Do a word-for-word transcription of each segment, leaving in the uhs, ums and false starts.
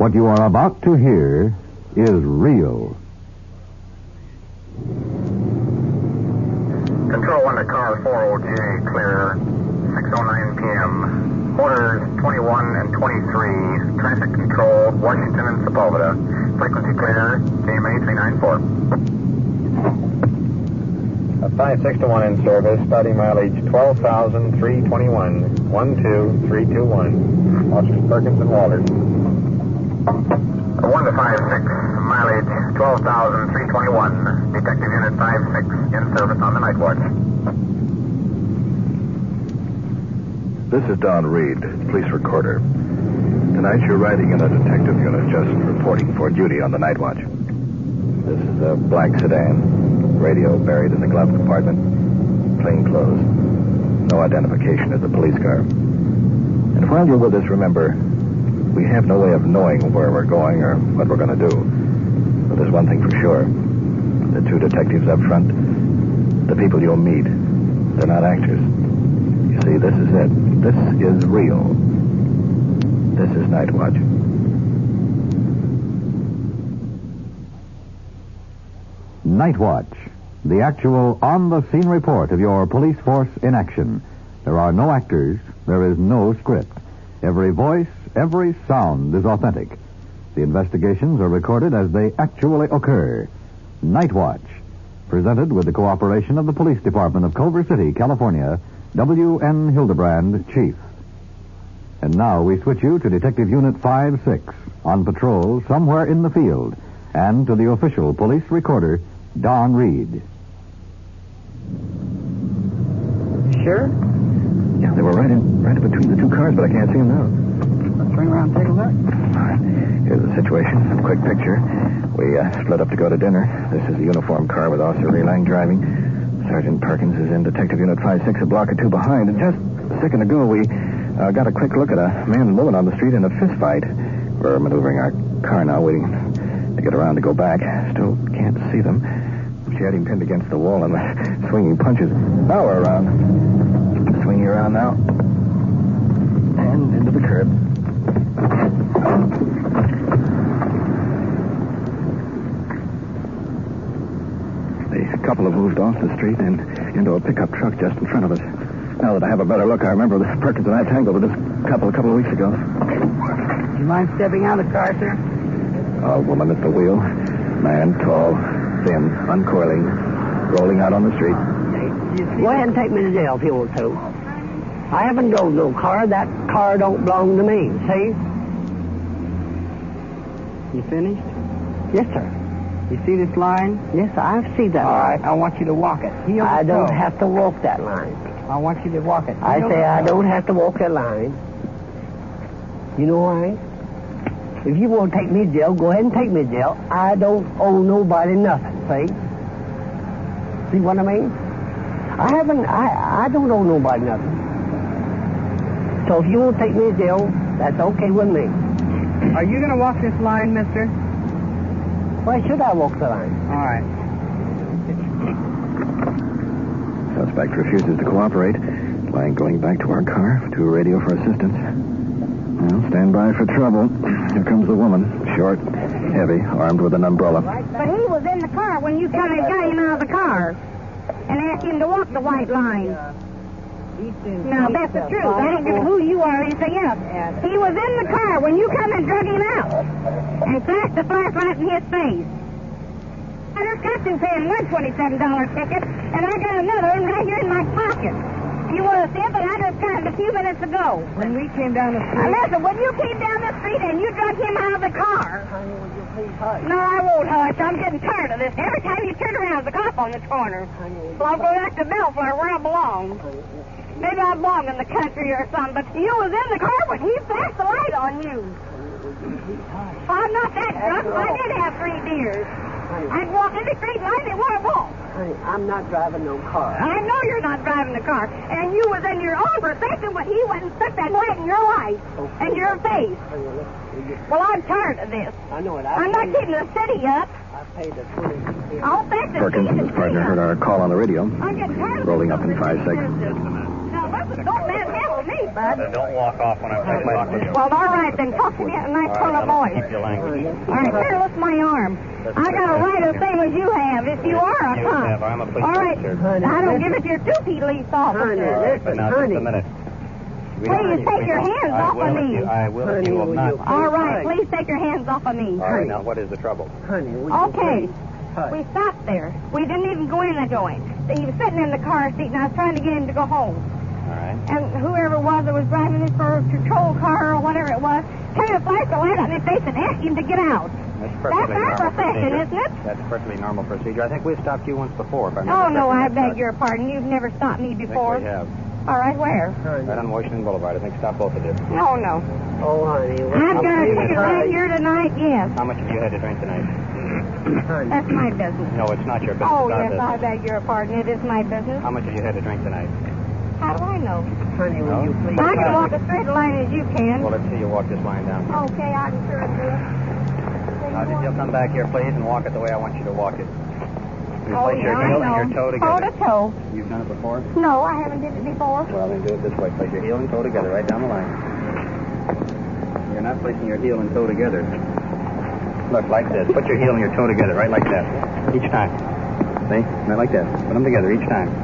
What you are about to hear is real. Control one to car four O J, clear, six oh nine p.m. Orders twenty-one and twenty-three, traffic control, Washington and Sepulveda. Frequency clear, K M A three ninety-four. A five six to one in service, starting mileage twelve thousand three hundred twenty-one, one two three two one. Officers Perkins and Walters. one to five six, mileage twelve thousand three hundred twenty-one. Detective Unit five six in service on the night watch. This is Don Reed, police recorder. Tonight you're riding in a detective unit just reporting for duty on the night watch. This is a black sedan, radio buried in the glove compartment, plain clothes. No identification as a police car. And while you're with us, remember, we have no way of knowing where we're going or what we're going to do. But there's one thing for sure. The two detectives up front, the people you'll meet, they're not actors. You see, this is it. This is real. This is Night Watch. Night Watch, the actual on-the-scene report of your police force in action. There are no actors. There is no script. Every voice, every sound is authentic. The investigations are recorded as they actually occur. Night Watch, presented with the cooperation of the Police Department of Culver City, California, W N Hildebrand, Chief. And now we switch you to Detective Unit five six, on patrol somewhere in the field, and to the official police recorder, Don Reed. Sure? Yeah, they were right in, right in between the two cars, but I can't see them now. Let's turn around and take a look. All right. Here's the situation. A quick picture. We uh, split up to go to dinner. This is the uniform car with Officer Relang driving. Sergeant Perkins is in Detective Unit five six, a block or two behind. And just a second ago, we uh, got a quick look at a man and woman on the street in a fist fight. We're maneuvering our car now, waiting to get around to go back. Still can't see them. She had him pinned against the wall and was swinging punches. Now we're around. Swinging around now. And into the curb. The couple have moved off the street and into a pickup truck just in front of us. Now that I have a better look, I remember that Perkins and I tangled with this couple a couple of weeks ago. Do you mind stepping out of the car, sir? A woman at the wheel. Man, tall, thin, uncoiling, rolling out on the street. Go ahead and take me to jail if you want to. I haven't drove no car. That car don't belong to me, see? You finished? Yes, sir. You see this line? Yes, I see that All line. right, I want you to walk it. Heel I to don't toe. have to walk that line. I want you to walk it. I Heel say to I toe. don't have to walk that line. You know why? If you want to take me to jail, go ahead and take me to jail. I don't owe nobody nothing, see? See what I mean? I haven't, I, I don't owe nobody nothing. So if you want to take me to jail, that's okay with me. Are you going to walk this line, mister? Why should I walk the line? All right. Suspect refuses to cooperate. Lang going back to our car to radio for assistance. Well, stand by for trouble. Here comes the woman. Short, heavy, armed with an umbrella. But he was in the car when you come and got him out of the car and asked him to walk the white line. Now, that's the truth. I don't care who you are or anything else. He was in the car when you come and drug him out and flashed the flashlight in his face. I just got to paying one twenty-seven dollar ticket, and I got another one right here in my pocket. You want to see it, but I just got it a few minutes ago. When we came down the Now, street... listen, when you came down the street and you drug him out of the car... Honey, would you please hush? No, I won't hush. I'm getting tired of this. Every time you turn around, there's a cop on the corner. Well, I'll go back to Bellflower where I belong. Maybe I belong in the country or something, but you was in the car when he flashed the light on you. I'm not that drunk. I did have three beers. I'd walk any straight line they want to walk. Honey, I'm not driving no car. I know you're not driving the car, and you was in your own procession when he went and stuck that light in your light and your face. Well, I'm tired of this. I know it. I I'm not paid- keeping the city up. I paid the twenty. I'll bet the Perkins and his partner heard our call on the radio. I'm getting tired of Rolling this up in five over seconds. the system. Now, listen Don't manhandle me, bud. Then don't walk off when I'm trying to talk with you. Well, all right, then talk to me in a nice tone of voice. Keep your language. All right, here, lift my arm. I got a right the same as you have, if you are a You cop. have. I'm a police All right, officer. I don't give it to your two police officer. But now, just a minute. We don't- Please take we your don't- hands I off will of if me. you- I will if you will not. All right, please take your hands off of me. All right, now what is the trouble? Honey, will you Okay. please? Hush. We stopped there. We didn't even go in the joint. He was sitting in the car seat, and I was trying to get him to go home. All right. And whoever it was that was driving this for a patrol car or whatever it was, came and flashed the light on his face and asked him to get out. That's perfectly That's our normal profession, procedure. isn't it? That's perfectly normal procedure. I think we've stopped you once before. If I remember Oh, no, correctly. I beg your pardon. You've never stopped me I think before. we have. All right, where? Right on Washington Boulevard. I think stop both of you. No, no. Oh, honey. I've got a ticket right here tonight, yes. How much have you had to drink tonight? Honey. That's my business. No, it's not your business. Oh, it's our yes, I business. beg your pardon. It is my business. How much have you had to drink tonight? How do I know? Honey, will No? you please? I can walk as straight a line as you can. Well, let's see you walk this line down. Okay, I can sure do it. Now, if you'll come back here, please, and walk it the way I want you to walk it. You Oh, place yeah, your I heel know. and your toe Toe together. to toe. You've done it before? No, I haven't did it before. Well, then do it this way. Place your heel and toe together right down the line. You're not placing your heel and toe together. Look, like this. Put your heel and your toe together right like that. Each time. See? Right like that. Put them together each time.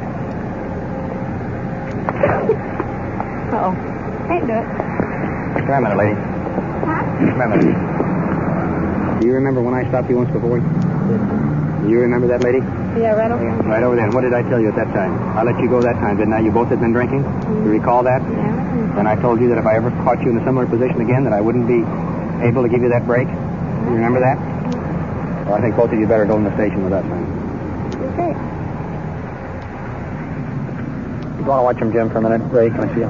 Uh-oh. Can't do it. Come here a minute, lady. Huh? Come here a minute. Do you remember when I stopped you once before? Do you remember that, lady? Yeah, right over here. Right over there. And what did I tell you at that time? I let you go that time, didn't I? You both had been drinking? You recall that? Yeah. And I told you that if I ever caught you in a similar position again, that I wouldn't be able to give you that break. You remember that? Well, I think both of you better go in the station with us, then. Okay. You want to watch him, Jim, for a minute? Ray, can I see you?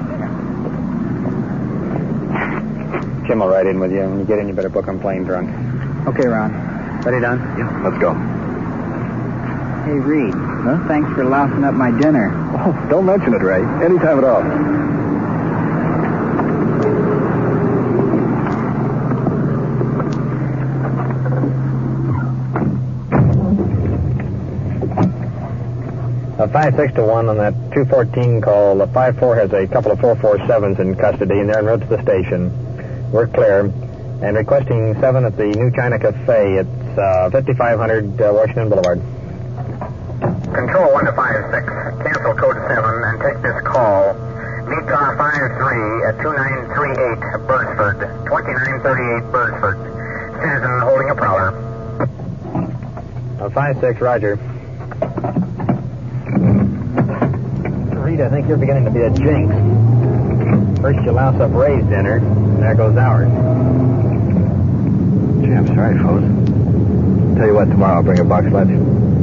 Jim will ride in with you. When you get in, you better book him plain drunk. Okay, Ron. Ready, Don? Yeah, let's go. Hey, Reed. Well, thanks for lousing up my dinner. Oh, don't mention it, Ray. Anytime at all. Uh, five six to one on that two fourteen call. The five four has a couple of four four sevens in custody, and they're en route to the station. We're clear. And requesting seven at the New China Cafe. It's uh, fifty-five hundred uh, Washington Boulevard. Control one to five six. Cancel code seven and take this call. Meet car five three at two nine three eight Burnsford, twenty-nine thirty-eight Burnsford. Citizen holding a prowler. Uh, five six, Roger. Reed, I think you're beginning to be a jinx. First you louse up Ray's dinner, and there goes ours. Gee, I'm sorry, fellas. Tell you what, tomorrow I'll bring a box lunch.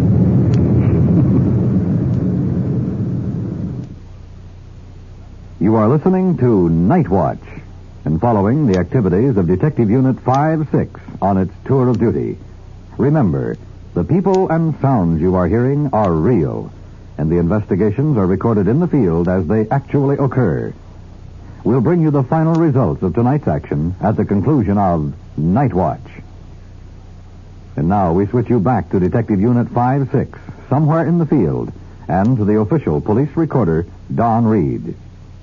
You are listening to Night Watch and following the activities of Detective Unit five six on its tour of duty. Remember, the people and sounds you are hearing are real, and the investigations are recorded in the field as they actually occur. We'll bring you the final results of tonight's action at the conclusion of Night Watch. And now we switch you back to Detective Unit five six, somewhere in the field, and to the official police recorder, Don Reed.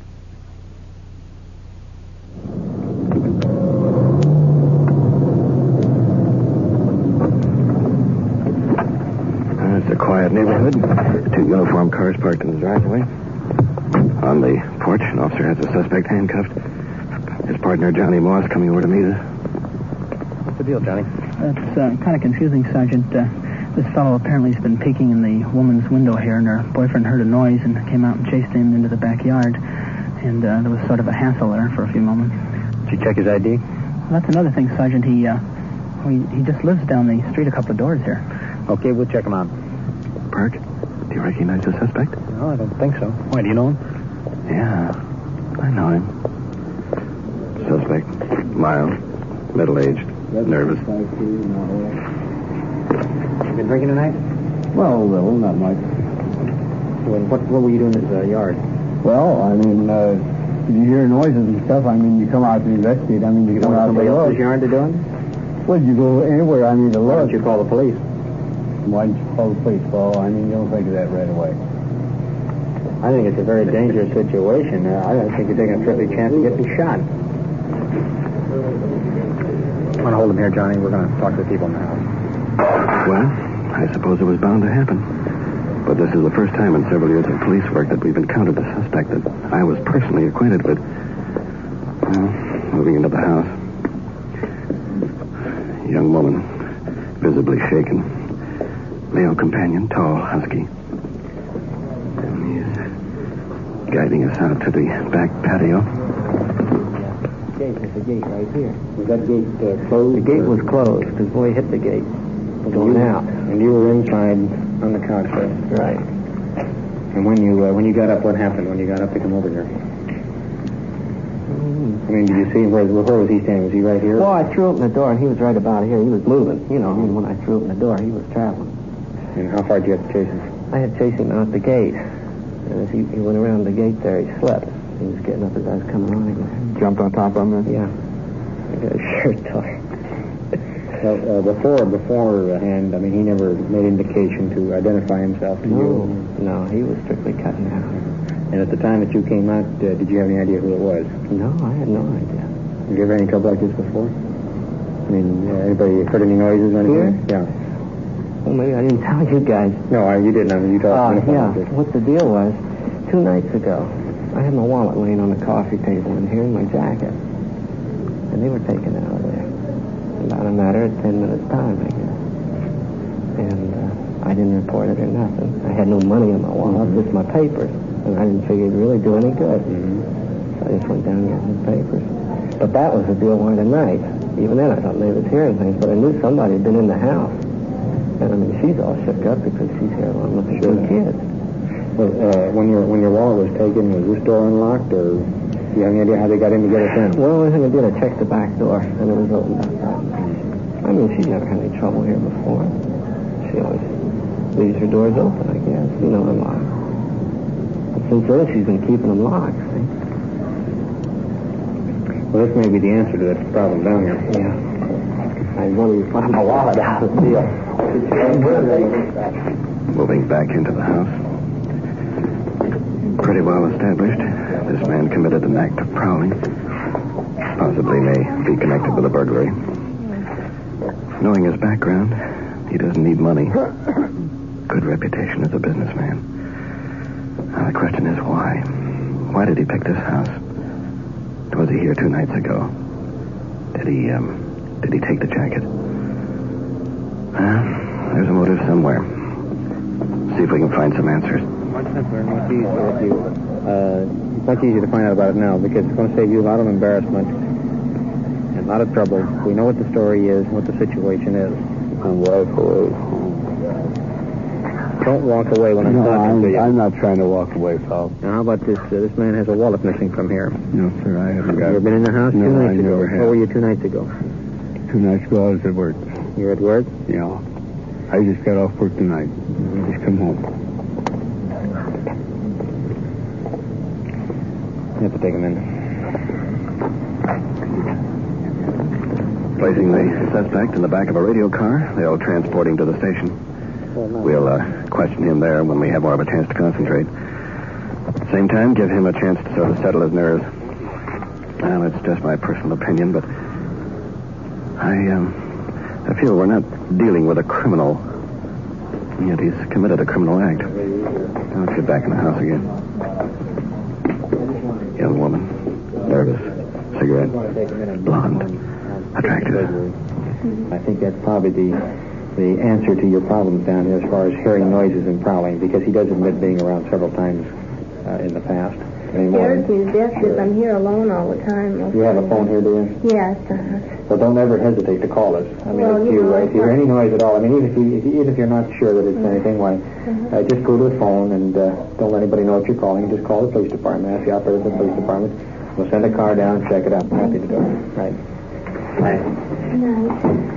It's a quiet neighborhood. Two uniformed cars parked in the driveway. On the porch, an officer has a suspect handcuffed. His partner, Johnny Moss, coming over to meet us. What's the deal, Johnny? It's uh, kind of confusing, Sergeant. Uh, this fellow apparently has been peeking in the woman's window here, and her boyfriend heard a noise and came out and chased him into the backyard. And uh, there was sort of a hassle there for a few moments. Did you check his I D? Well, that's another thing, Sergeant. He, uh, he, he just lives down the street a couple of doors here. Okay, we'll check him out. Perk, do you recognize the suspect? No, I don't think so. Why, do you know him? Yeah, I know him. Suspect, mild, middle-aged, nervous. You been drinking tonight? Well, a little, not much. Well, what, what were you doing in the uh, yard? Well, I mean, uh, if you hear noises and stuff, I mean, you come out to investigate. I mean, you You come go to out to somebody look. else's yard to do it? Well, you go anywhere, I mean, to Why look. don't you call the police? Why don't you call the police? Well, I mean, you don't think of that right away. I think it's a very dangerous situation. Uh, I think you're taking a terrific chance of getting shot. I'm going to hold him here, Johnny. We're going to talk to the people in the house. Well, I suppose it was bound to happen. But this is the first time in several years of police work that we've encountered a suspect that I was personally acquainted with. Well, moving into the house. A young woman, visibly shaken. Male companion, tall, husky. And he's guiding us out to the back patio. Gate, there's a gate right here. Was that gate uh, closed? The gate was closed. The boy hit the gate. Going you, out. And you were inside on the couch there. Right. And when you uh, when you got up, what happened when you got up to come over here? I mean, did you see where, where was he standing? Was he right here? Well, I threw open the door, and he was right about here. He was moving. You know, I mean, when I threw open the door, he was traveling. And how far did you have to chase him? I had chased him out the gate. And as he, he went around the gate there, he slipped. He was getting up as I was coming on. He Jumped on top of him? Yeah. I got his shirt torn. Well, uh, before, beforehand, I mean, he never made indication to identify himself to No, you. no, he was strictly cutting out. And at the time that you came out, uh, did you have any idea who it was? No, I had no idea. Have you ever had any trouble like this before? I mean, uh, anybody heard any noises or anything? Here? Yeah. Well, maybe I didn't tell you guys. No, I, you didn't. I mean, you told Uh, me. yeah, what the deal was, two nights ago, I had my wallet laying on the coffee table in here in my jacket. And they were taken out of there. About a matter of ten minutes time, I guess. And uh, I didn't report it or nothing. I had no money in my wallet, just my papers. And I didn't figure it'd really do any good. Mm-hmm. So I just went down and got my papers. But that was the deal one tonight. Even then, I thought maybe it was hearing things, but I knew somebody had been in the house. And I mean, she's all shook up because she's here along with the two kids. Well, uh, when your when your wallet was taken, was this door unlocked, or do you have any idea how they got in to get us in? Well, the only thing I did, I checked the back door, and it was opened up. I mean, she's never had any trouble here before. She always leaves her doors open, I guess. You know, they're locked. But since then, she's been keeping them locked, see? Well, this may be the answer to that problem down here. Yeah. I wanted to find my wallet out of the deal. Moving back into the house. Pretty well established. This man committed an act of prowling. Possibly may be connected with a burglary. Knowing his background, he doesn't need money. Good reputation as a businessman. Now the question is why? Why did he pick this house? Was he here two nights ago? Did he, um, did he take the jacket? Well, there's a motive somewhere. See if we can find some answers. Much simpler and much easier if you, uh, it's much easier to find out about it now because it's going to save you a lot of embarrassment and a lot of trouble. We know what the story is, what the situation is. I'm walk away. Don't walk away when I'm No, talking I'm, to you. I'm not trying to walk away, pal. Now, how about this? Uh, this man has a wallet missing from here. No, sir, I haven't Have got you ever it. been in the house No, two nights I ago? never have. Where were you two nights ago? Two nights ago, I was at work. You were at work? Yeah. I just got off work tonight. Just come home. You have to take him in. Placing the suspect in the back of a radio car, they'll transport him to the station. We'll uh, question him there when we have more of a chance to concentrate. At the same time, give him a chance to sort of settle his nerves. Well, it's just my personal opinion, but I, um, I feel we're not dealing with a criminal, and yet he's committed a criminal act. Now let's get back in the house again. Young woman, nervous, cigarette, blonde, attractive. I think that's probably the the answer to your problems down here as far as hearing noises and prowling, because he does admit being around several times uh, in the past. Scares me to death because I'm here alone all the time. You have a phone here, do you? Yes. Uh-huh. Well, don't ever hesitate to call us. I mean, Well, if you you, know, uh, if you hear it's- any noise at all, I mean, even if you, if you even if you're not sure that it's anything, why, uh, just go to the phone and uh, don't let anybody know what you're calling. Just call the police department. Ask the operator of the police department. We'll send a car down and check it out. I'm happy to do it. Right. Right. Nice.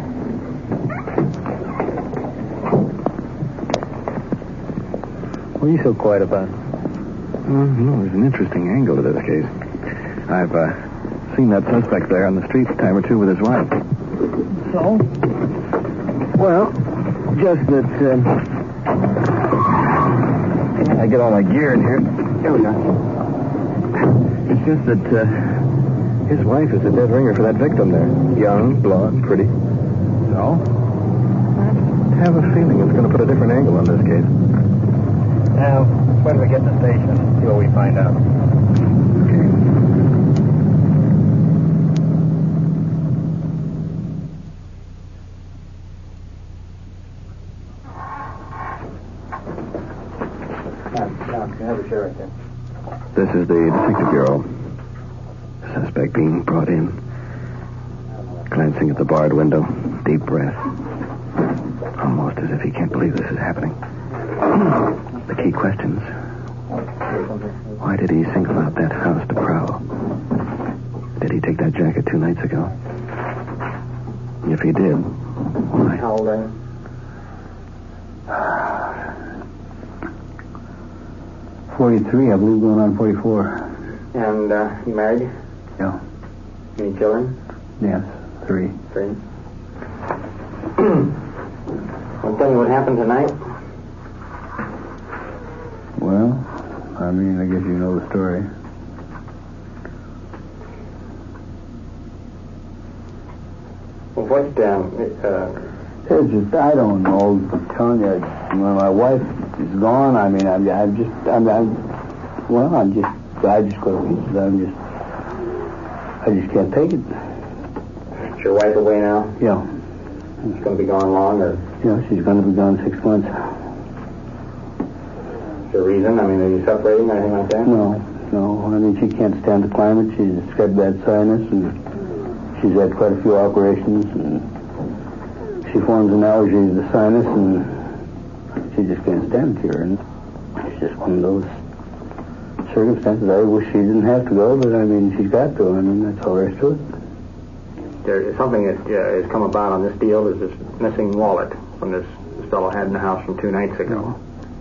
What are you so quiet about? Well, you know, there's an interesting angle to this case. I've uh, seen that suspect there on the street a time or two with his wife. So? Well, just that uh, I get all my gear in here. Here we are. It's just that uh, his wife is a dead ringer for that victim there. Young, blonde, pretty. So? I have a feeling it's going to put a different angle on this case. Now, when we get to the station, see what we find out. This is the Detective Bureau. Suspect being brought in. Glancing at the barred window. Deep breath. Almost as if he can't believe this is happening. The key questions. Why did he single out that house to prowl? Did he take that jacket two nights ago? If he did, why? How old are you? forty-three, I believe, going on forty-four. And, uh, you married? Yeah. Any children? Yes, three. Three. I'll tell you what happened tonight. Well, I mean, I guess you know the story. Well, what, um, uh... It's just, I don't know. I'm telling you, when my wife is gone, I mean, I'm, I'm just, I'm, I'm, well, I'm just, I just go to pieces. I'm just, I just can't take it. Is your wife away now? Yeah. She's going to be gone long, or? Yeah, she's going to be gone six months. Is there a reason? I mean, are you separating or anything like that? No, no. I mean, she can't stand the climate. She's got bad sinus, and she's had quite a few operations, and she forms an allergy to the sinus, and she just can't stand it here. And it's just one of those circumstances. I wish she didn't have to go, but I mean, she's got to. I mean, that's all there is to it. There is something that uh, has come about on this deal is this missing wallet from this, this fellow had in the house from two nights ago.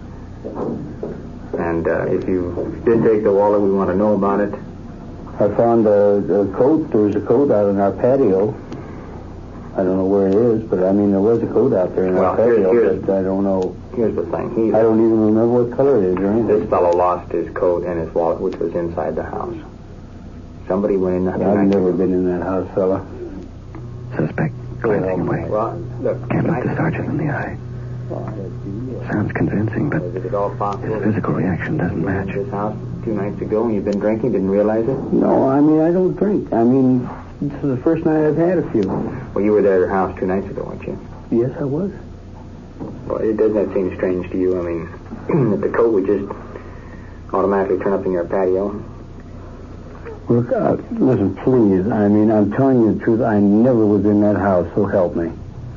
And uh, if you did take the wallet, we want to know about it. I found a, a coat. There was a coat out in our patio. I don't know where it is, but I mean, there was a coat out there in well, our patio, here's, but I don't know. Here's the thing. He, I don't even remember what color it is or anything. This fellow lost his coat and his wallet, which was inside the house. Somebody went in the house. Yeah, I've never been in that house, fella. Suspect glancing away. Well, look, can't look the sergeant in the eye. Sounds convincing, but his physical reaction doesn't match. This house two nights ago, and you've been drinking, didn't realize it? No, I mean, I don't drink. I mean, this is the first night I've had a few. Well, you were at your house two nights ago, weren't you? Yes, I was. Well, it doesn't that seem strange to you? I mean, that the coat would just automatically turn up in your patio. Look, uh, listen, please. I mean, I'm telling you the truth. I never was in that house, so help me.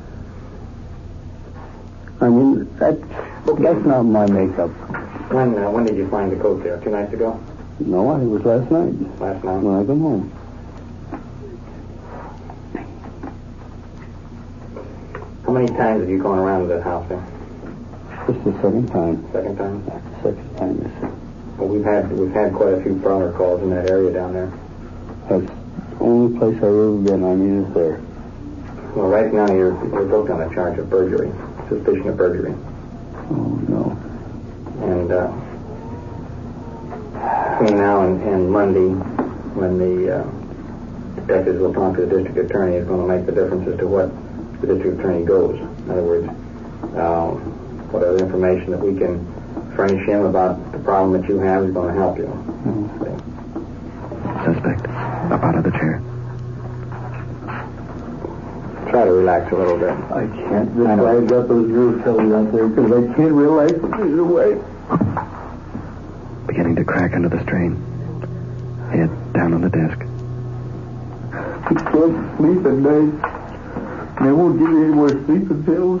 I mean, that, that's not my makeup. When uh, when did you find the coat there? Two nights ago? No, I think it was last night. Last night? When I come home. How many times have you gone around to that house there? This is the second time. Second time? That's the second time, yes. Well, we've had we've had quite a few prowler calls in that area down there. That's the only place I've ever been. I mean, is there. Well, right now you're you're booked on a charge of perjury, suspicion of perjury. Oh no. And uh, between now and, and Monday, when the uh, detectives will talk to the district attorney, is going to make the difference as to what the district attorney goes. In other words, uh, what other information that we can furnish him about the problem that you have is going to help you. Mm-hmm. Suspect, up out of the chair. Try to relax a little bit. I can't. That's why I've got those nerve cells out there, because I can't relax either way. Beginning to crack under the strain. Head down on the desk. I can't sleep at night. They won't give me any more sleeping pills.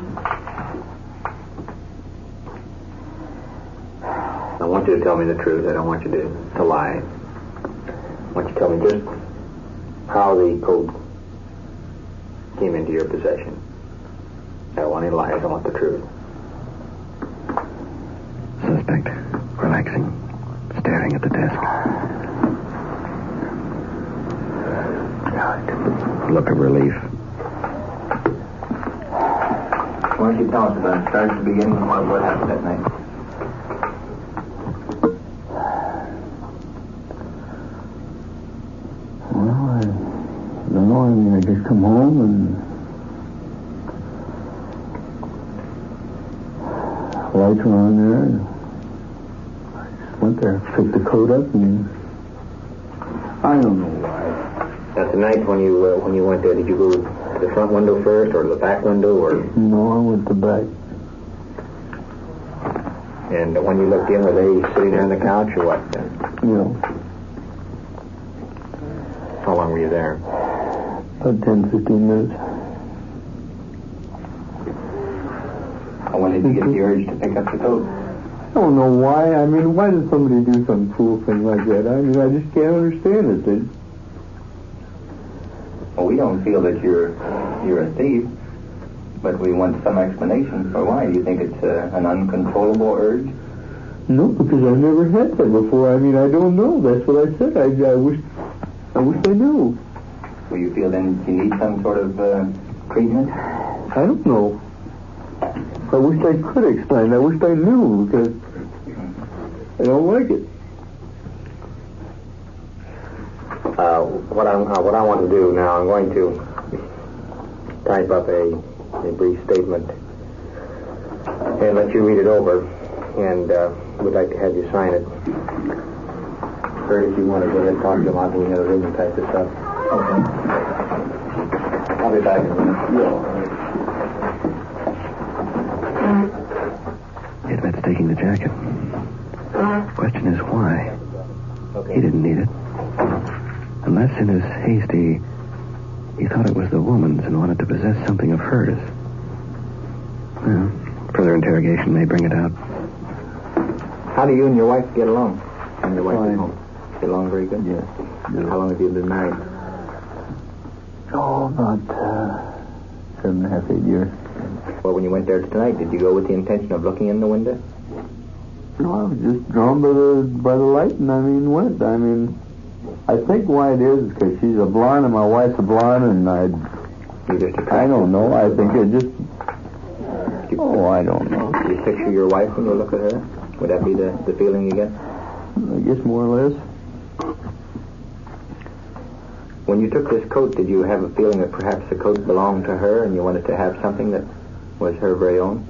I want you to tell me the truth. I don't want you to, to lie. I want you to tell me just how the coat came into your possession. I don't want any lies. I want the truth. Suspect, relaxing, staring at the desk. Look of relief. Why don't you tell us about it? Start at the beginning and what, what happened that night. come home and lights were on there. And I just went there, picked the coat up, and I don't know why. Now tonight, when you uh, when you went there, did you go to the front window first, or to the back window, or? No, I went to back. And when you looked in, were they sitting there on the couch, or what? Yeah. How long were you there? About ten, fifteen minutes. And when did you get the urge to pick up the coat? I don't know why. I mean, why did somebody do some fool thing like that? I mean, I just can't understand it. They... Well, we don't feel that you're you're a thief, but we want some explanation for why. Do you think it's uh, an uncontrollable urge? No, because I've never had that before. I mean, I don't know. That's what I said. I, I wish I wish I knew. Well, you feel then you need some sort of uh, treatment? I don't know. I wish I could explain. I wish I knew, because I don't like it. Uh, what I uh, what I want to do now, I'm going to type up a, a brief statement and let you read it over, and uh, we'd like to have you sign it. Kurt, if you want to go ahead and talk to him, I'll go in the other room and type this up. Okay. I'll be back in a minute. He admits taking the jacket. Question is why? Okay. He didn't need it. Unless in his haste he, he thought it was the woman's and wanted to possess something of hers. Well, further interrogation may bring it out. How do you and your wife get along? And your wife Fine. at home? Get along very good? Yes. yes. How long have you been married? Oh, about uh, seven and a half, eight years. Well, when you went there tonight, did you go with the intention of looking in the window? No, I was just drawn by the by the light, and I mean went. I mean, I think why it is because she's a blonde and my wife's a blonde, and I. You just I don't know. I think it just. Oh, I don't know. Do you picture your wife when you look at her? Would that be the, the feeling you get? I guess more or less. When you took this coat, did you have a feeling that perhaps the coat belonged to her and you wanted to have something that was her very own?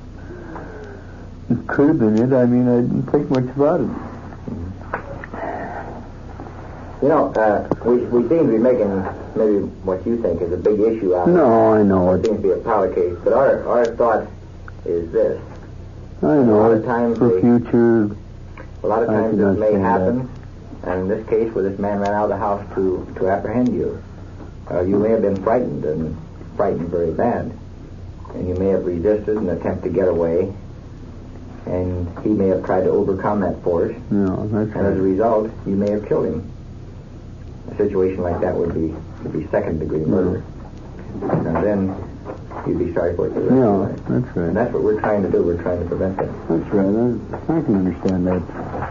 It could have been it. I mean, I didn't think much about it. You know, uh, we we seem to be making maybe what you think is a big issue out of it. No, I know It it. seems to be a powder case, but our, our thought is this. I A know lot it. of times For they- future. A lot of I times can this may understand happen, and in this case where this man ran out of the house to, to apprehend you, uh, you may have been frightened, and frightened very bad, and you may have resisted and attempted to get away, and he may have tried to overcome that force, No, that's and as a right. result, you may have killed him. A situation like that would be would be second-degree murder, and then you'd be sorry for it for the rest of your Yeah, life. that's And right. that's what we're trying to do. We're trying to prevent that. That's right. I, I can understand that.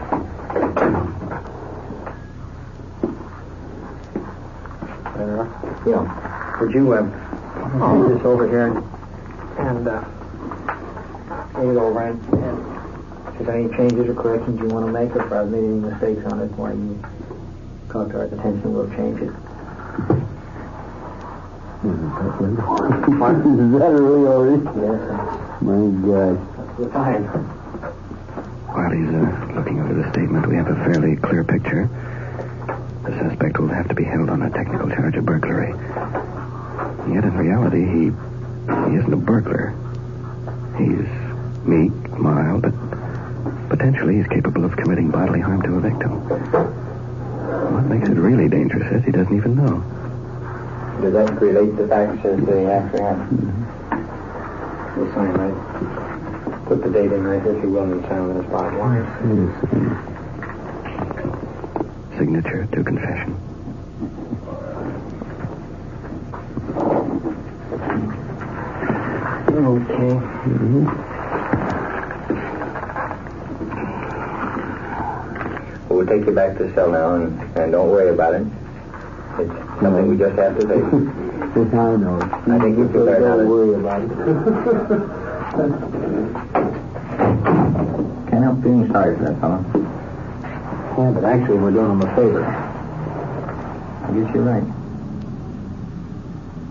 You know, would you uh, hold this over here and uh, take it over and, and if there's any changes or corrections you want to make, or if I've made any mistakes on it, why you call to our attention, we'll change it. Is that really already? Yes, My God. we're fine. While he's uh, looking over the statement, we have a fairly clear picture. The suspect will have to be held on a technical charge of burglary. And yet, in reality, he he isn't a burglar. He's meek, mild, but potentially he's capable of committing bodily harm to a victim. What makes it really dangerous is he doesn't even know. Does that relate to facts as they actually happen? We'll sign right. Put the date in right here if you will, and sign on the spot. Signature to confession. Okay. Mm-hmm. We'll take you back to the cell now, and, and don't worry about it. It's something we just have to face. Yes, I know. I think we feel better now. Don't worry about it. Can't help being sorry for that fellow. Yeah, but actually we're doing him a favor. I guess you're right.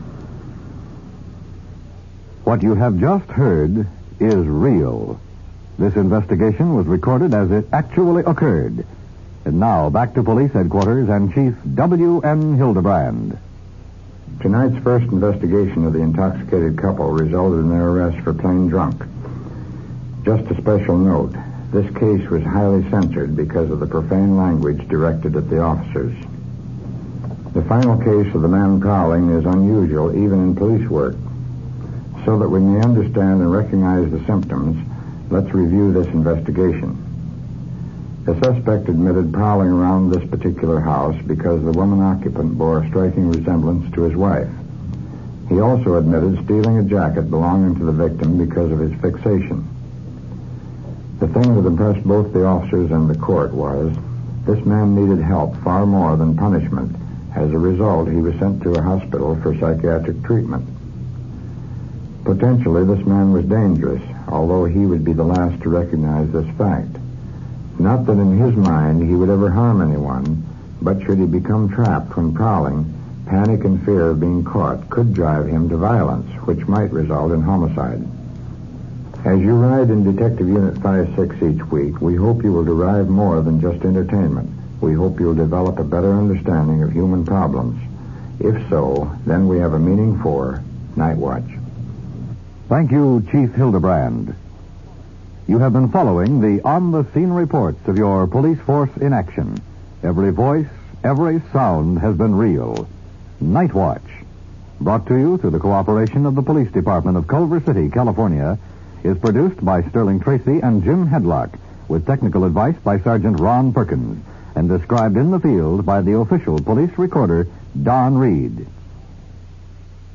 What you have just heard is real. This investigation was recorded as it actually occurred. And now, back to police headquarters and Chief W N Hildebrand. Tonight's first investigation of the intoxicated couple resulted in their arrest for plain drunk. Just a special note, this case was highly censored because of the profane language directed at the officers. The final case of the man prowling is unusual even in police work. So that we may understand and recognize the symptoms, let's review this investigation. The suspect admitted prowling around this particular house because the woman occupant bore a striking resemblance to his wife. He also admitted stealing a jacket belonging to the victim because of his fixation. The thing that impressed both the officers and the court was this man needed help far more than punishment. As a result, he was sent to a hospital for psychiatric treatment. Potentially, this man was dangerous, although he would be the last to recognize this fact. Not that in his mind he would ever harm anyone, but should he become trapped when prowling, panic and fear of being caught could drive him to violence, which might result in homicide. As you ride in Detective Unit five six each week, we hope you will derive more than just entertainment. We hope you'll develop a better understanding of human problems. If so, then we have a meaning for Night Watch. Thank you, Chief Hildebrand. You have been following the on-the-scene reports of your police force in action. Every voice, every sound has been real. Night Watch, brought to you through the cooperation of the Police Department of Culver City, California, is produced by Sterling Tracy and Jim Hedlock, with technical advice by Sergeant Ron Perkins, and described in the field by the official police recorder, Don Reed.